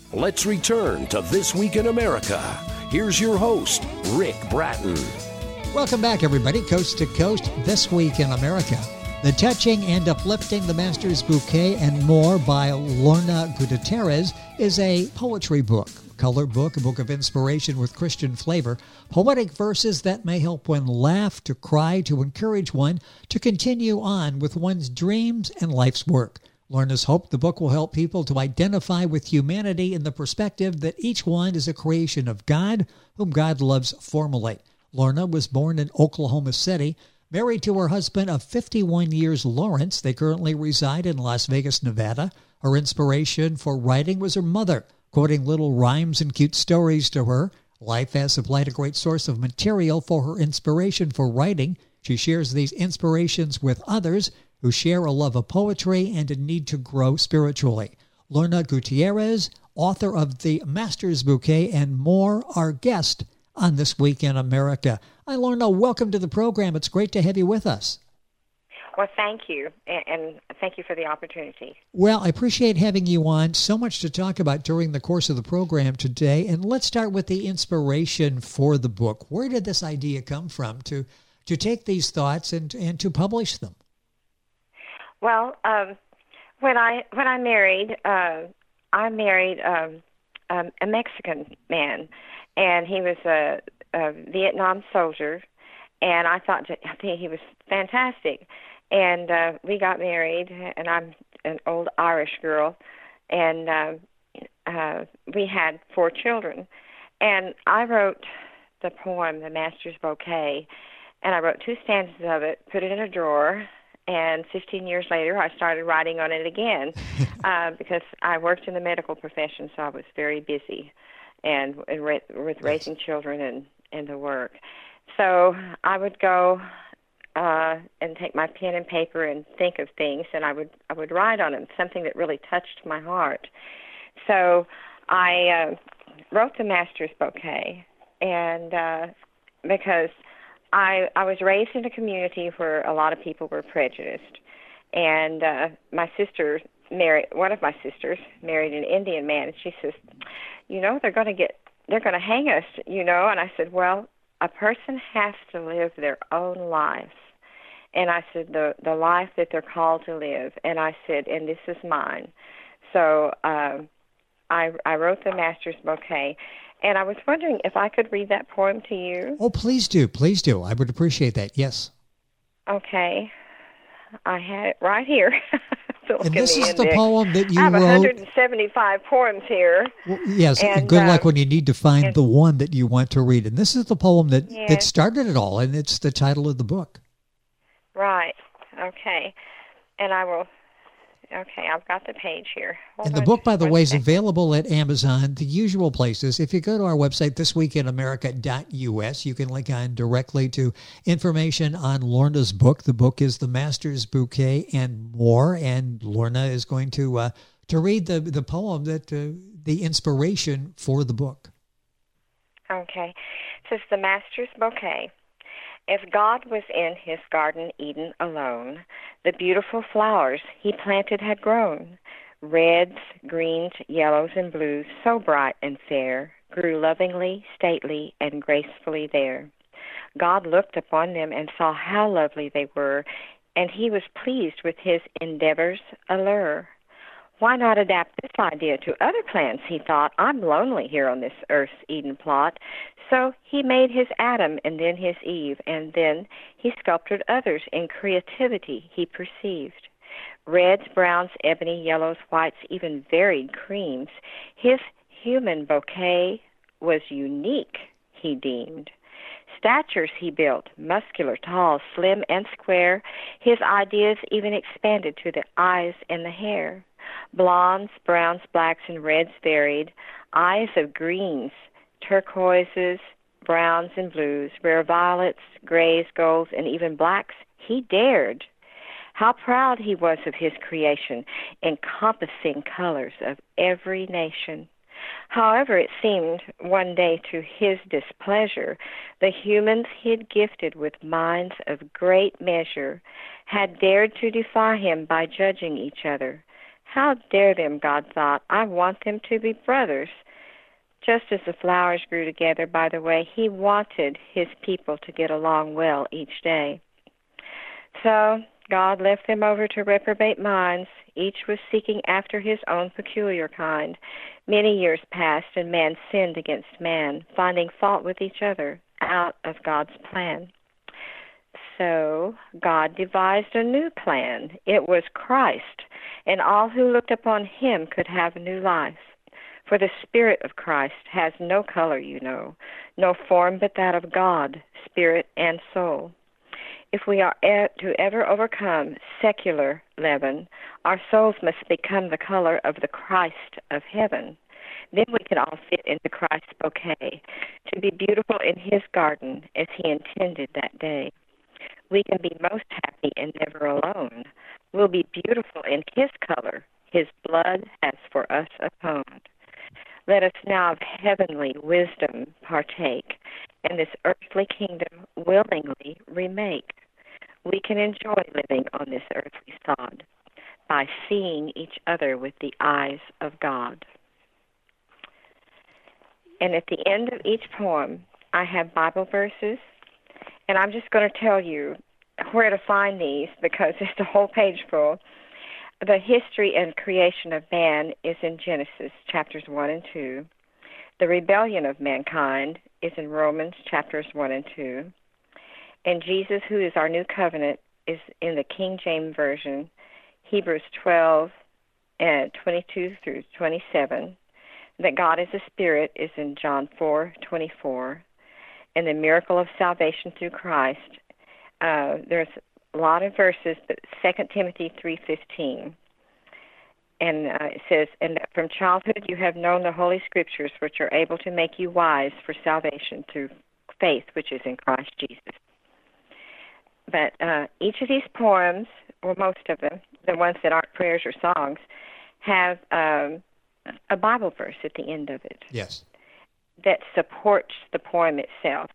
Let's return to This Week in America. Here's your host, Rick Bratton. Welcome back, everybody. Coast to Coast, This Week in America. The Touching and Uplifting the Master's Bouquet and More by Lorna Gutierrez is a poetry book, color book, a book of inspiration with Christian flavor, poetic verses that may help one laugh, to cry, to encourage one to continue on with one's dreams and life's work. Lorna's hope the book will help people to identify with humanity in the perspective that each one is a creation of God, whom God loves formally. Lorna was born in Oklahoma City, married to her husband of 51 years, Lawrence. They currently reside in Las Vegas, Nevada. Her inspiration for writing was her mother, quoting little rhymes and cute stories to her. Life has supplied a great source of material for her inspiration for writing. She shares these inspirations with others who share a love of poetry and a need to grow spiritually. Lorna Gutierrez, author of The Master's Bouquet and More, our guest on This Week in America. Hi, Lorna. Welcome to the program. It's great to have you with us. Well, thank you, and thank you for the opportunity. Well, I appreciate having you on. So much to talk about during the course of the program today. And let's start with the inspiration for the book. Where did this idea come from to take these thoughts and to publish them? Well, when I married, I married a Mexican man, and he was a Vietnam soldier, and I think he was fantastic. And we got married, and I'm an old Irish girl, and we had 4 children. And I wrote the poem, The Master's Bouquet, and I wrote 2 stanzas of it, put it in a drawer. And 15 years later, I started writing on it again because I worked in the medical profession, so I was very busy and with raising children and the work. So I would go and take my pen and paper and think of things, and I would write on them, something that really touched my heart. So I wrote The Master's Bouquet, and because I was raised in a community where a lot of people were prejudiced, and one of my sisters married an Indian man, and she says, they're going to hang us, and I said, well, a person has to live their own life, and I said, the life that they're called to live, and I said, and this is mine. So I wrote The Master's Bouquet. And I was wondering if I could read that poem to you. Oh, please do. Please do. I would appreciate that. Yes. Okay. I had it right here. And this is the poem that you wrote. I have 175 poems here. Well, yes, and good luck when you need to find the one that you want to read. And this is the poem that started it all, and it's the title of the book. Right. Okay. And I will... Okay, I've got the page here. And the book, by the way, is available at Amazon, the usual places. If you go to our website, thisweekinamerica.us, you can link on directly to information on Lorna's book. The book is The Master's Bouquet and More, and Lorna is going to read the poem, the inspiration for the book. Okay. It says, The Master's Bouquet. If God was in his garden Eden alone, the beautiful flowers he planted had grown. Reds, greens, yellows, and blues, so bright and fair, grew lovingly, stately, and gracefully there. God looked upon them and saw how lovely they were, and he was pleased with his endeavor's allure. Why not adapt this idea to other plants, he thought. I'm lonely here on this earth's Eden plot. So he made his Adam and then his Eve, and then he sculptured others in creativity he perceived. Reds, browns, ebony, yellows, whites, even varied creams. His human bouquet was unique, he deemed. Statures he built, muscular, tall, slim, and square. His ideas even expanded to the eyes and the hair. Blondes, browns, blacks, and reds varied, eyes of greens, turquoises, browns, and blues, rare violets, grays, golds, and even blacks. He dared. How proud he was of his creation, encompassing colors of every nation. However, it seemed one day to his displeasure, the humans he'd gifted with minds of great measure had dared to defy him by judging each other. How dare them, God thought. I want them to be brothers. Just as the flowers grew together, by the way, he wanted his people to get along well each day. So God left them over to reprobate minds. Each was seeking after his own peculiar kind. Many years passed, and man sinned against man, finding fault with each other out of God's plan. So God devised a new plan. It was Christ, and all who looked upon him could have new life. For the Spirit of Christ has no color, you know, no form but that of God, spirit and soul. If we are to ever overcome secular leaven, our souls must become the color of the Christ of heaven. Then we can all fit into Christ's bouquet, to be beautiful in his garden as he intended that day. We can be most happy and never alone. We'll be beautiful in his color. His blood has for us atoned. Let us now of heavenly wisdom partake, and this earthly kingdom willingly remake. We can enjoy living on this earthly sod by seeing each other with the eyes of God. And at the end of each poem, I have Bible verses, and I'm just going to tell you where to find these because it's a whole page full. The history and creation of man is in Genesis, chapters 1 and 2. The rebellion of mankind is in Romans, chapters 1 and 2. And Jesus, who is our new covenant, is in the King James Version, Hebrews 12 and 22 through 27. That God is a spirit is in John 4:24. And the miracle of salvation through Christ, there's a lot of verses, but 2 Timothy 3:15. And it says, and that from childhood you have known the Holy Scriptures, which are able to make you wise for salvation through faith, which is in Christ Jesus. But each of these poems, or most of them, the ones that aren't prayers or songs, have a Bible verse at the end of it. Yes. That supports the poem itself.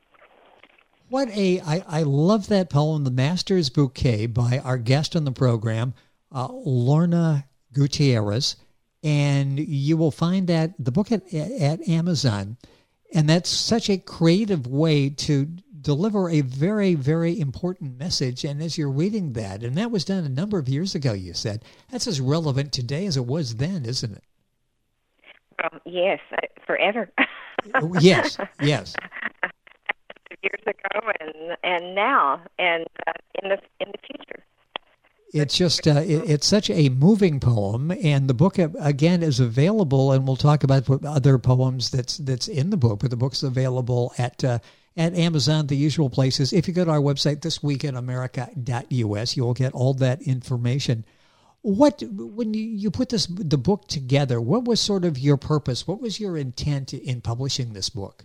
I love that poem, The Master's Bouquet, by our guest on the program, Lorna Gutierrez. And you will find that the book at Amazon. And that's such a creative way to deliver a very, very important message. And as you're reading that, and that was done a number of years ago, you said, that's as relevant today as it was then, isn't it? Yes, forever. Yes. Years ago and now and in the future. It's just it's such a moving poem, and the book again is available. And we'll talk about other poems that's in the book. But the book's available at Amazon, the usual places. If you go to our website, thisweekinamerica.us, you'll get all that information. When you put the book together, what was sort of your purpose? What was your intent in publishing this book?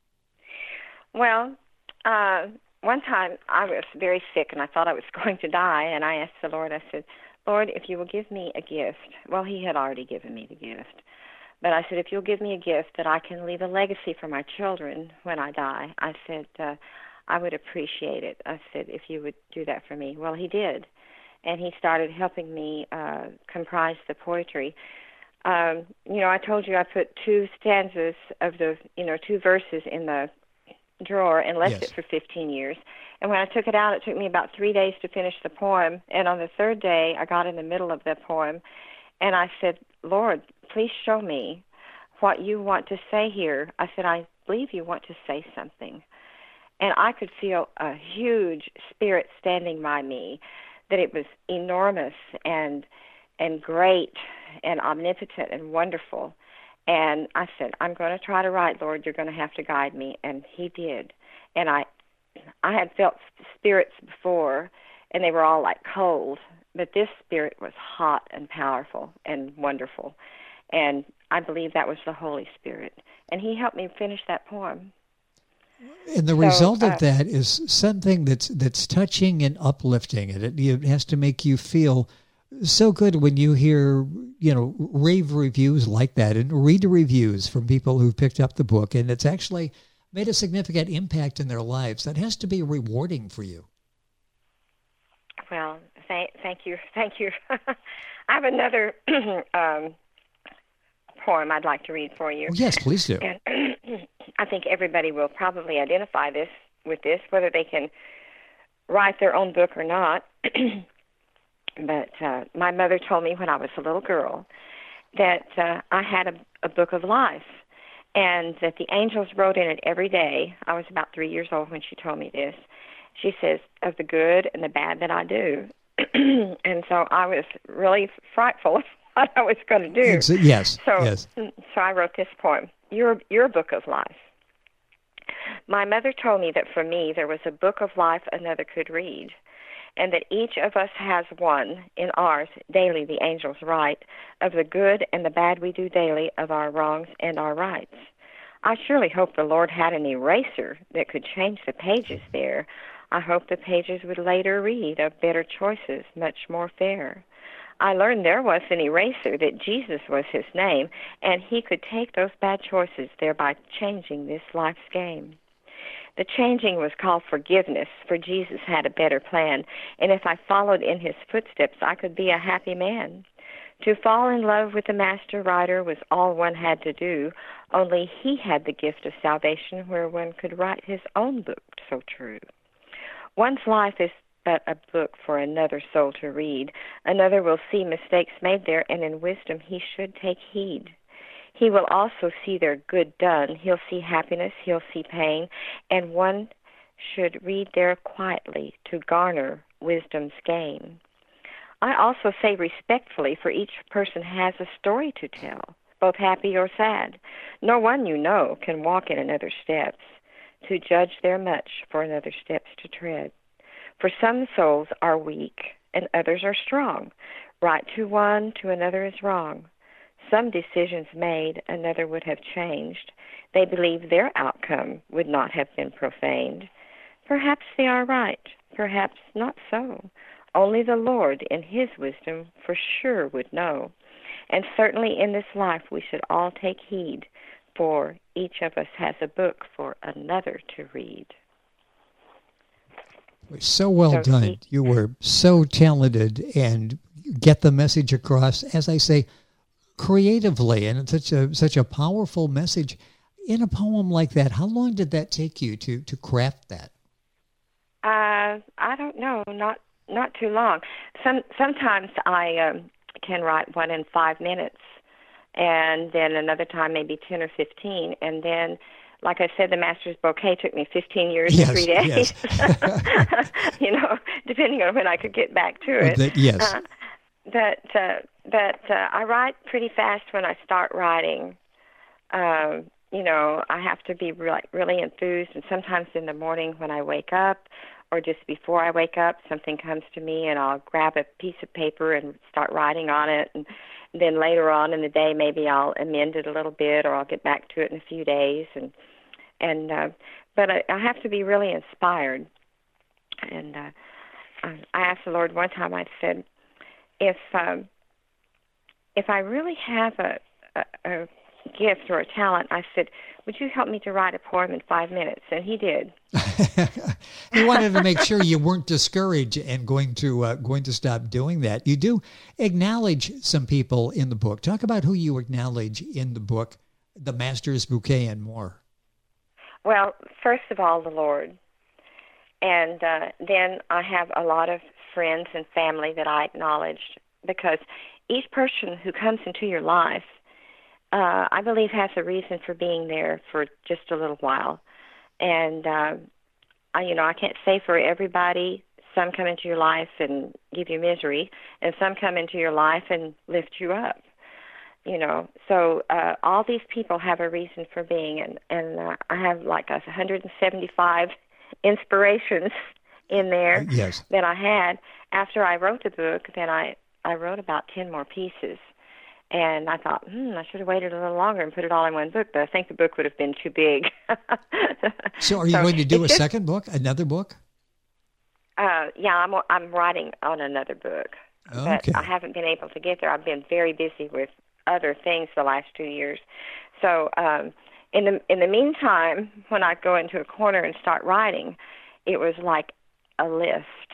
Well, one time I was very sick and I thought I was going to die, and I asked the Lord, I said, Lord, if you will give me a gift. Well, he had already given me the gift. But I said, if you'll give me a gift that I can leave a legacy for my children when I die, I said, I would appreciate it. I said, if you would do that for me. Well, he did. And he started helping me comprise the poetry. I told you I put two stanzas of two verses in the drawer and left it for 15 years. And when I took it out, it took me about 3 days to finish the poem. And on the third day, I got in the middle of the poem, and I said, Lord, please show me what you want to say here. I said, I believe you want to say something. And I could feel a huge spirit standing by me, that it was enormous and great and omnipotent and wonderful. And I said, I'm going to try to write, Lord. You're going to have to guide me. And he did. And I had felt spirits before, and they were all like cold. But this spirit was hot and powerful and wonderful. And I believe that was the Holy Spirit. And he helped me finish that poem. And the result of that is something that's touching and uplifting. And it has to make you feel so good when you hear, rave reviews like that and read the reviews from people who've picked up the book. And it's actually made a significant impact in their lives. That has to be rewarding for you. Well, thank you. I have another poem I'd like to read for you. Oh, yes, please do. And I think everybody will probably identify with this, whether they can write their own book or not. But my mother told me when I was a little girl that I had a book of life, and that the angels wrote in it every day. I was about 3 years old when she told me this. She says, of the good and the bad that I do. And so I was really frightful of what I was going to do. Yes, yes. So I wrote this poem, Your Book of Life. My mother told me that for me there was a book of life another could read, and that each of us has one in ours daily the angels write, of the good and the bad we do daily, of our wrongs and our rights. I surely hope the Lord had an eraser that could change the pages there. I hope the pages would later read of better choices, much more fair. I learned there was an eraser, that Jesus was his name, and he could take those bad choices, thereby changing this life's game. The changing was called forgiveness, for Jesus had a better plan, and if I followed in his footsteps, I could be a happy man. To fall in love with the master writer was all one had to do, only he had the gift of salvation where one could write his own book so true. One's life is but a book for another soul to read. Another will see mistakes made there, and in wisdom he should take heed. He will also see their good done. He'll see happiness, he'll see pain, and one should read there quietly to garner wisdom's gain. I also say respectfully, for each person has a story to tell, both happy or sad. No one you know can walk in another's steps, to judge there much for another steps to tread. For some souls are weak, and others are strong. Right to one, to another is wrong. Some decisions made, another would have changed. They believe their outcome would not have been profaned. Perhaps they are right, perhaps not so. Only the Lord in his wisdom for sure would know. And certainly in this life we should all take heed, for each of us has a book for another to read. So well done. You were so talented and get the message across, as I say, creatively, and it's such a powerful message in a poem like that. How long did that take you to craft that? I don't know, not too long. Sometimes I can write one in 5 minutes, and then another time maybe 10 or 15, and then, like I said, the Master's Bouquet took me 15 years and 3 days. Yes. Depending on when I could get back to it. Yes. But I write pretty fast when I start writing. I have to be really enthused, and sometimes in the morning when I wake up, or just before I wake up, something comes to me, and I'll grab a piece of paper and start writing on it, and then later on in the day, maybe I'll amend it a little bit, or I'll get back to it in a few days, but I have to be really inspired. And I asked the Lord one time, I said, if I really have a gift or a talent, I said, would you help me to write a poem in 5 minutes? And he did. He wanted to make sure you weren't discouraged and going to stop doing that. You do acknowledge some people in the book. Talk about who you acknowledge in the book, The Master's Bouquet and more. Well, first of all, the Lord. And then I have a lot of friends and family that I acknowledge, because each person who comes into your life, I believe, has a reason for being there for just a little while. And, I can't say for everybody. Some come into your life and give you misery, and some come into your life and lift you up. So all these people have a reason for being, and I have like 175 inspirations in there that I had. After I wrote the book, then I wrote about 10 more pieces. And I thought, I should have waited a little longer and put it all in one book, but I think the book would have been too big. So are you going to do a second book, another book? Yeah, I'm writing on another book. Okay. But I haven't been able to get there. I've been very busy with other things the last 2 years. So in the meantime, when I go into a corner and start writing, it was like a list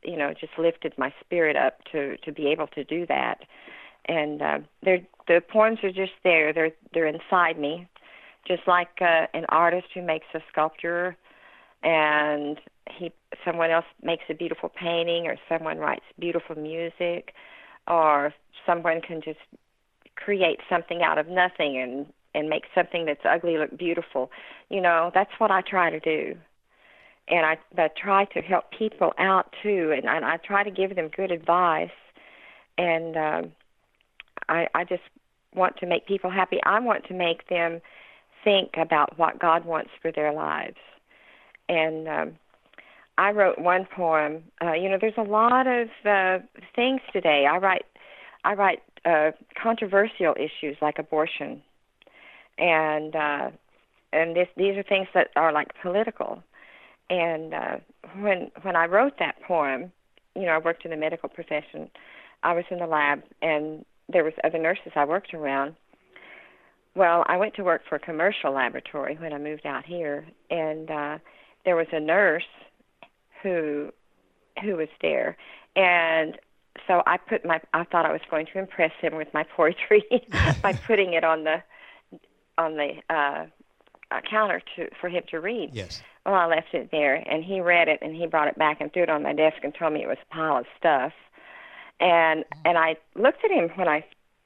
just lifted my spirit up to be able to do that. And the poems are just there. They're inside me, just like an artist who makes a sculpture, and someone else makes a beautiful painting, or someone writes beautiful music, or someone can just create something out of nothing and make something that's ugly look beautiful. That's what I try to do. And I try to help people out too, and I try to give them good advice. And I just want to make people happy. I want to make them think about what God wants for their lives. And I wrote one poem. There's a lot of things today. I write controversial issues like abortion, and these are things that are like political. And when I wrote that poem, I worked in the medical profession. I was in the lab, and there was other nurses I worked around. Well, I went to work for a commercial laboratory when I moved out here, and there was a nurse who was there, and so I thought I was going to impress him with my poetry by putting it on the counter for him to read. Yes. Well, I left it there, and he read it, and he brought it back and threw it on my desk and told me it was a pile of stuff. And I looked at him I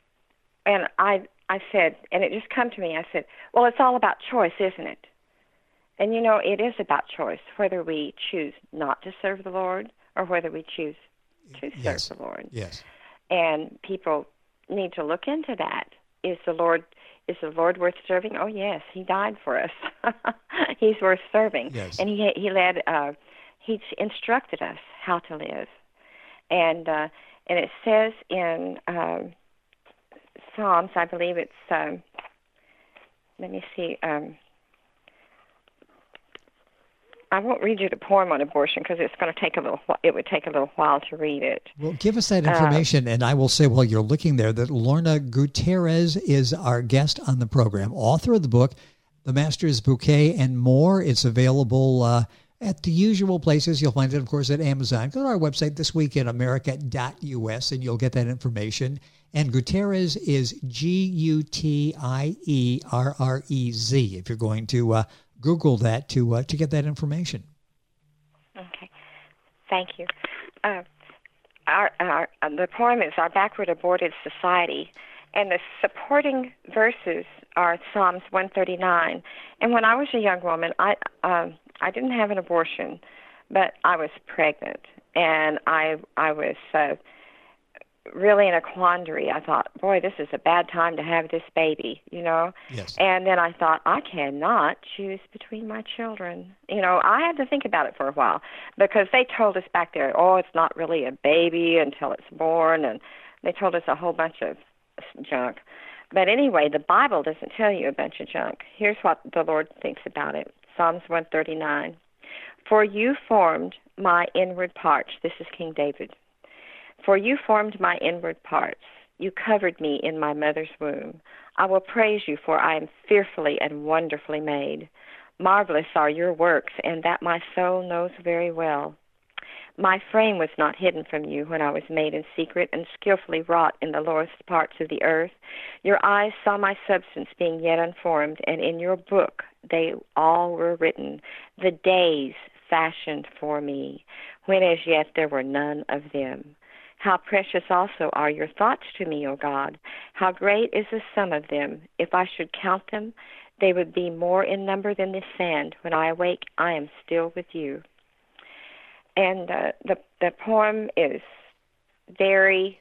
said, and it just come to me, I said, well, it's all about choice, isn't it? And, it is about choice, whether we choose not to serve the Lord or whether we choose to serve the Lord. Yes. And people need to look into that. Is the Lord worth serving? Oh, yes, He died for us. He's worth serving. Yes. And He instructed us how to live. And it says in Psalms, I believe it's, let me see, I won't read you the poem on abortion because it would take a little while to read it. Well, give us that information, and I will say while you're looking there that Lorna Gutierrez is our guest on the program, author of the book, The Master's Bouquet and More. It's available at the usual places. You'll find it, of course, at Amazon. Go to our website, thisweekinamerica.us, and you'll get that information. And Gutierrez is Gutierrez, if you're going to Google that to get that information. Okay. Thank you. The poem is Our Backward Aborted Society, and the supporting verses are Psalms 139. And when I was a young woman, I didn't have an abortion, but I was pregnant, and I was really in a quandary. I thought, boy, this is a bad time to have this baby, Yes. And then I thought, I cannot choose between my children. I had to think about it for a while because they told us back there, it's not really a baby until it's born, and they told us a whole bunch of junk. But anyway, the Bible doesn't tell you a bunch of junk. Here's what the Lord thinks about it. Psalms 139. For you formed my inward parts. This is King David. For you formed my inward parts. You covered me in my mother's womb. I will praise you, for I am fearfully and wonderfully made. Marvelous are your works, and that my soul knows very well. My frame was not hidden from you when I was made in secret and skillfully wrought in the lowest parts of the earth. Your eyes saw my substance being yet unformed, and in your book they all were written, the days fashioned for me, when as yet there were none of them. How precious also are your thoughts to me, O God. How great is the sum of them. If I should count them, they would be more in number than the sand. When I awake, I am still with you. And the poem is very,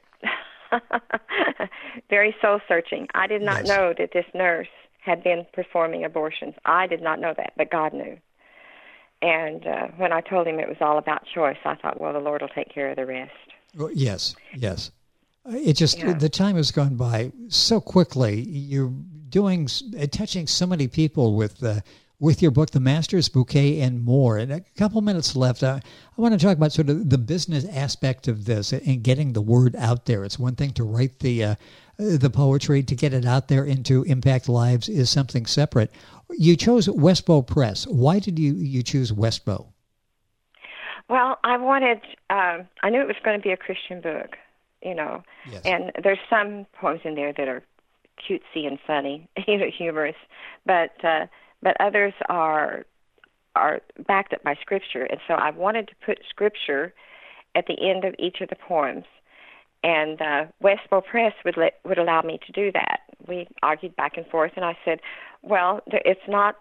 very soul-searching. I did not know that this nurse had been performing abortions. I did not know that, but God knew. And when I told him it was all about choice, I thought, well, the Lord will take care of the rest. Yes. It just, the time has gone by so quickly. You're touching so many people with your book, The Master's Bouquet and More. And a couple minutes left. I want to talk about sort of the business aspect of this and getting the word out there. It's one thing to write the poetry, to get it out there and to impact lives is something separate. You chose Westbow Press. Why did you choose Westbow? Well, I knew it was going to be a Christian book, Yes. and there's some poems in there that are cutesy and funny, humorous, but others are backed up by Scripture, and so I wanted to put Scripture at the end of each of the poems, and Westbow Press would allow me to do that. We argued back and forth, and I said, well, it's not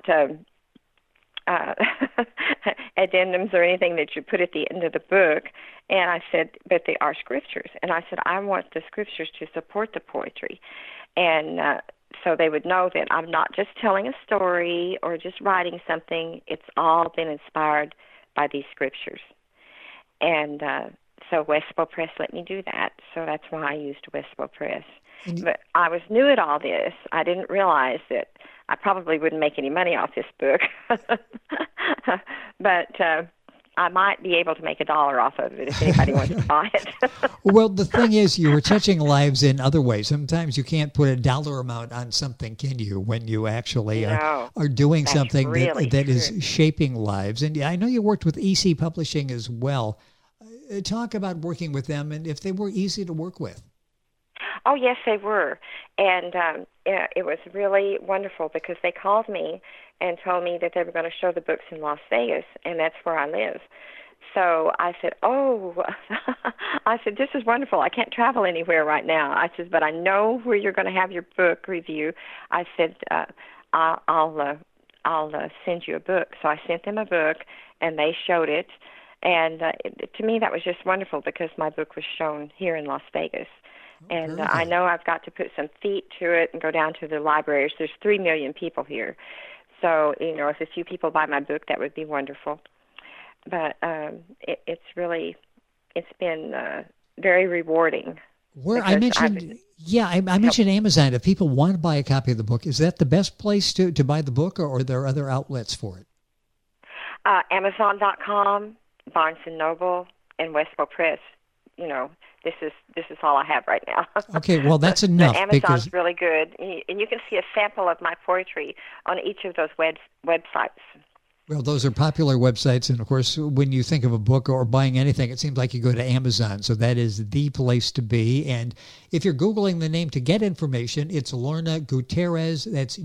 addendums or anything that you put at the end of the book. And I said, but they are scriptures. And I said, I want the scriptures to support the poetry. And so they would know that I'm not just telling a story or just writing something. It's all been inspired by these scriptures. And so Westbow Press let me do that. So that's why I used Westbow Press. But I was new at all this. I didn't realize that I probably wouldn't make any money off this book. But I might be able to make $1 off of it if anybody wants to buy it. Well, the thing is, you were touching lives in other ways. Sometimes you can't put a dollar amount on something, can you, when you actually are doing something really that is shaping lives. And I know you worked with EC Publishing as well. Talk about working with them and if they were easy to work with. Oh, yes, they were. And it was really wonderful because they called me and told me that they were going to show the books in Las Vegas, and that's where I live. So I said, this is wonderful. I can't travel anywhere right now. I said, but I know where you're going to have your book review. I said, I'll send you a book. So I sent them a book, and they showed it. And to me, that was just wonderful because my book was shown here in Las Vegas. And I know I've got to put some feet to it and go down to the libraries. There's 3 million people here. So, if a few people buy my book, that would be wonderful. But it's been very rewarding. I mentioned Amazon. If people want to buy a copy of the book, is that the best place to buy the book, or are there other outlets for it? Amazon.com, Barnes & Noble, and Westbow Press. This is all I have right now. Okay, well, that's enough. Amazon's really good, and you can see a sample of my poetry on each of those websites. Well, those are popular websites, and of course, when you think of a book or buying anything, it seems like you go to Amazon, so that is the place to be. And if you're Googling the name to get information, it's Lorna Gutierrez. That's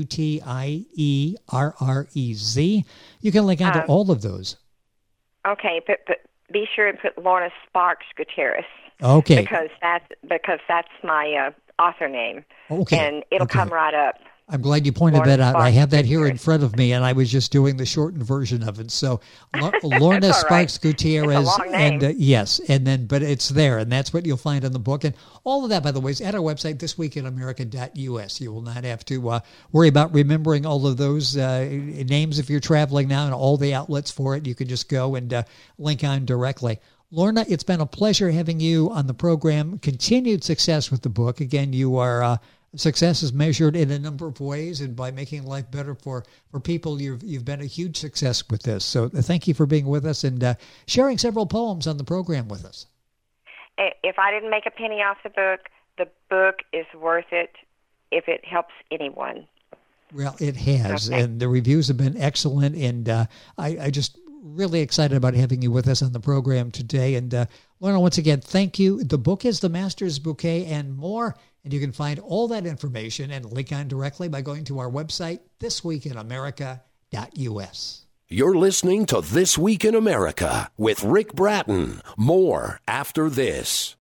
Gutierrez. You can link onto all of those. Okay, but be sure and put Lorna Sparks Gutierrez. Okay. Because that's my author name. Okay. And it'll come right up. I'm glad you pointed that out. I have that here in front of me, and I was just doing the shortened version of it. So Lorna Sparks Gutierrez. It's a long name. And yes, but it's there, and that's what you'll find in the book. And all of that, by the way, is at our website, thisweekinamerica.us. You will not have to worry about remembering all of those names if you're traveling now, and all the outlets for it. You can just go and link on directly. Lorna, it's been a pleasure having you on the program. Continued success with the book. Again, you are success is measured in a number of ways, and by making life better for people, you've been a huge success with this. So thank you for being with us and sharing several poems on the program with us. If I didn't make a penny off the book is worth it if it helps anyone. Well, it has, okay. And the reviews have been excellent, and I just really excited about having you with us on the program today. And Lorna, once again, thank you. The book is The Master's Bouquet and More, and you can find all that information and link on directly by going to our website, thisweekinamerica.us. You're listening to This Week in America with Rick Bratton. More after this.